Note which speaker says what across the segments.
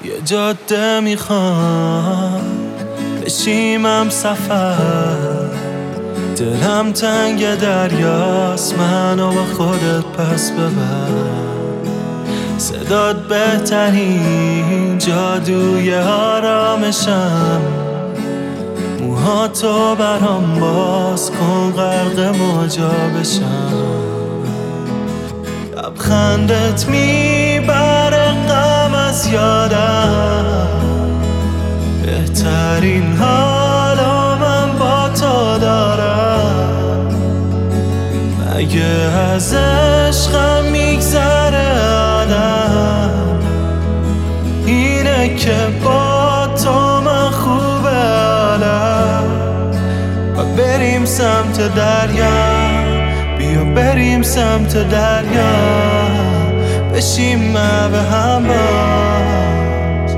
Speaker 1: یه جاده میخوام بشیمم سفر، دلم تنگ دریاست، منو با خودت پس ببر. صدات بهترین جادوی آرامشم، موهاتو برام باز کن غرق موجا بشم. لبخندت میبره غم از یادم، بهترین حالا من با تو دارم. مگه از عشقم میگذره آدم، اینه که با تو من خوبه حالم. و بریم سمت دریا، بیا بریم سمت دریا، بشیم ما به هم باز.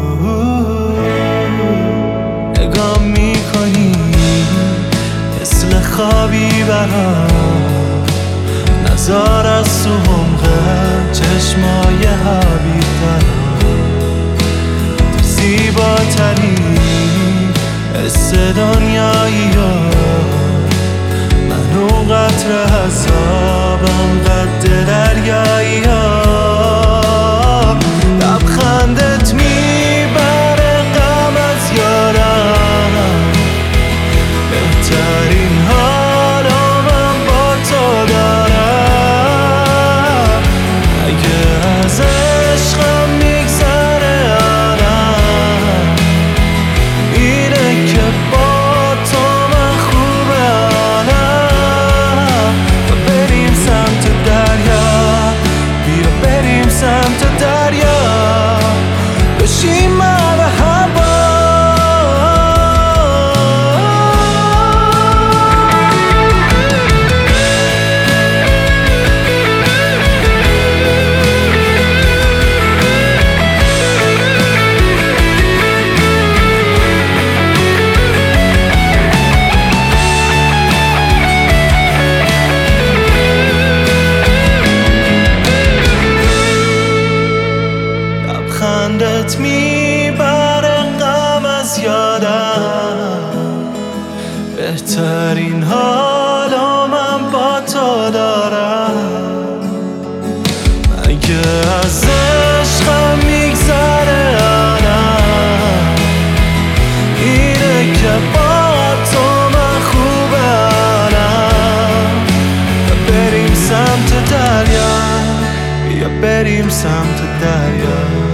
Speaker 1: نگاه میکنی مثل خوابی برام، نظر از تو عمق چشمای حبیب دارم. تو زیباترین حس دنیایی ها، منو قطره حسابم قد دریایی ها. لبخندت میبره غم از یادم، بهترین حالا من با تو دارم. اگه از عشقم میگذره آدم، اینه که با تو من خوبه حالم. و بریم سمت دریا، بیا بریم سمت دریا، بشیم ما به هم باز. لبخندت میبره غم از یادم، بهترین حالا من با تو دارم. اگه از عشقم میگذره آدم، اینه که با تو من خوبه حالم. و بریم سمت دریا، بیا بریم سمت دریا.